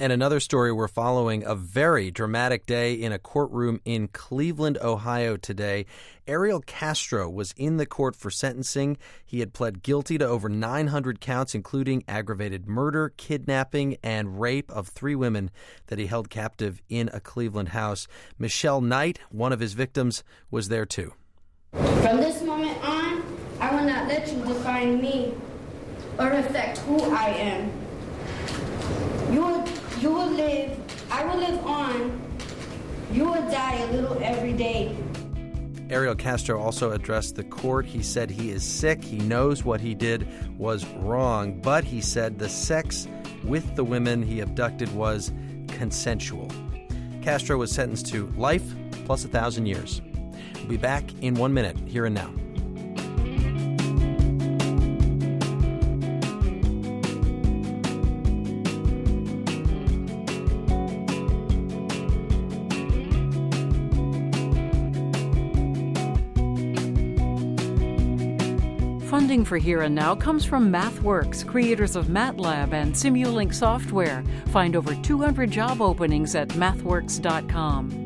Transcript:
And another story we're following, a very dramatic day in a courtroom in Cleveland, Ohio today. Ariel Castro was in the court for sentencing. He had pled guilty to over 900 counts, including aggravated murder, kidnapping, and rape of 3 women that he held captive in a Cleveland house. Michelle Knight, one of his victims, was there too. From this moment on, I will not let you define me or affect who I am. You will live, I will live on. You will die a little every day. Ariel Castro also addressed the court. He said he is sick. He knows what he did was wrong, but he said the sex with the women he abducted was consensual. Castro was sentenced to life plus 1,000 years. We'll be back in 1 minute, here and now. Funding for Here and Now comes from MathWorks, creators of MATLAB and Simulink software. Find over 200 job openings at mathworks.com.